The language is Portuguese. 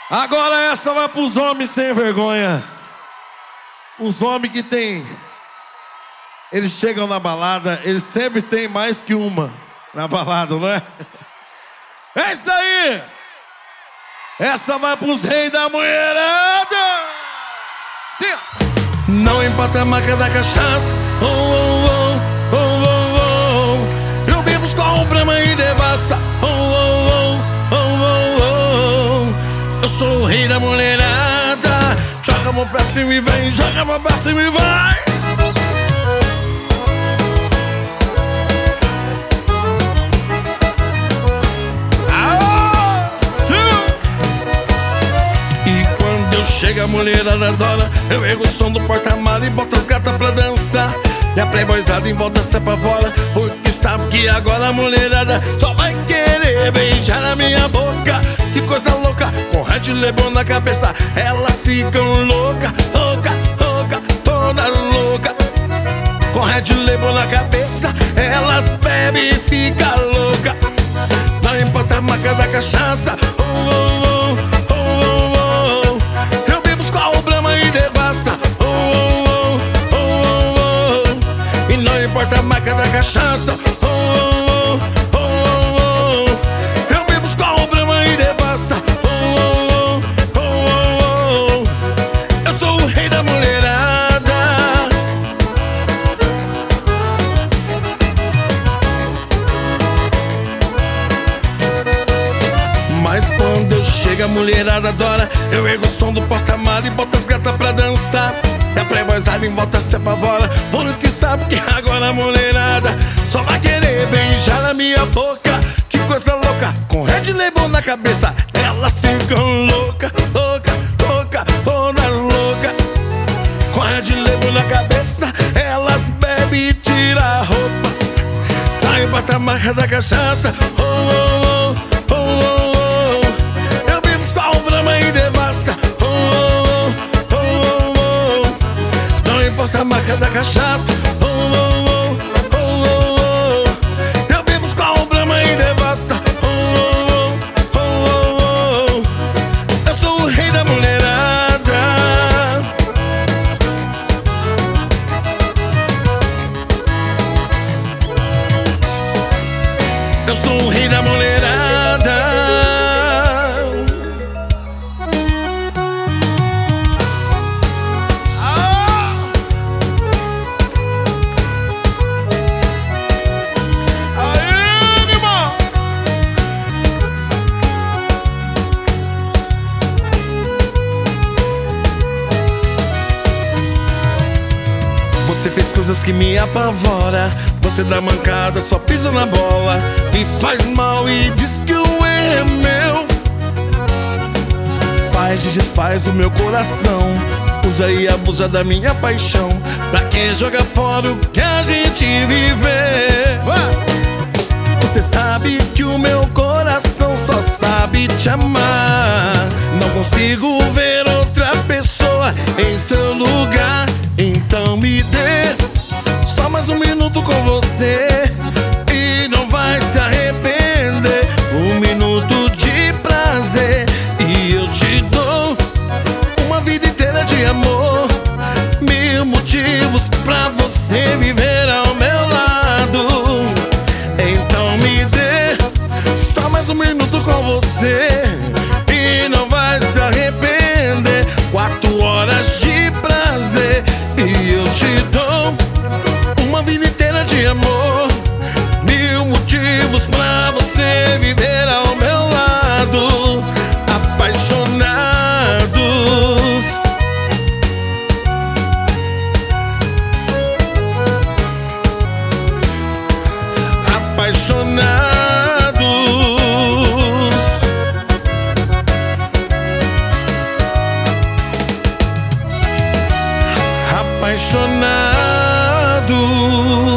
Agora essa vai pros homens sem vergonha. Os homens que tem... Eles chegam na balada, eles sempre tem mais que uma na balada, não é? É isso aí! Essa vai pros reis da mulherada! Sim. Não importa a marca da cachaça, oh, oh, oh, oh, oh, oh. Eu bebo com Brahma e devassa, oh, oh, oh, oh, oh, oh. Eu sou o rei da mulherada. Joga a mão pra cima e vem, joga a mão pra cima e vai. Chega a mulherada adora, eu ergo o som do porta-mala e boto as gatas pra dançar. E a playboyzada em volta se apavora, porque sabe que agora a mulherada só vai querer beijar a minha boca. Que coisa louca, com Red Lebon na cabeça, elas ficam louca, louca, louca, toda louca. Com Red Lebon na cabeça, elas bebem e ficam louca. Não importa a marca da cachaça, oh, oh, oh. A marca da cachaça, oh, oh, oh, oh, oh. Eu bebo com Brahma e devassa, oh, oh, oh, oh. Eu sou o rei da mulherada. Mas quando eu chego a mulherada adora, eu ergo o som do porta-mala e boto as gatas pra dançar. E a playboyzada em volta se apavora, porque sabe que agora a mulherada só vai querer beijar na minha boca. Que coisa louca, com Red Lebon na cabeça, elas ficam louca, louca, louca, toda louca. Com Red Lebon na cabeça, elas bebem e tiram a roupa. Tá em bota a marca da cachaça, oh, oh, oh, oh, oh. Eu bebo com Brahma e devassa, a marca da cachaça, oh, oh, oh, oh, oh. Eu bebo com Brahma e devassa, oh, oh, oh, oh. Eu sou o rei da mulherada. Eu sou o rei da mulherada. Você fez coisas que me apavora. Você dá mancada, só pisa na bola, me faz mal e diz que o erro é meu. Faz e desfaz do meu coração, usa e abusa da minha paixão. Pra que jogar fora o que a gente vive? Você sabe que o meu coração só sabe te amar. Não consigo ver outra pessoa em seu lugar. Então me dê só mais um minuto com você e não vai se arrepender. Um minuto de prazer e eu te dou uma vida inteira de amor. 1000 motivos pra você viver ao meu lado. Então me dê só mais um minuto com você e não vai se arrepender. 4 horas de prazer e eu te dou uma vida inteira de amor. 1000 motivos pra você viver ao meu lado. Apaixonados. Apaixonados. Apaixonados.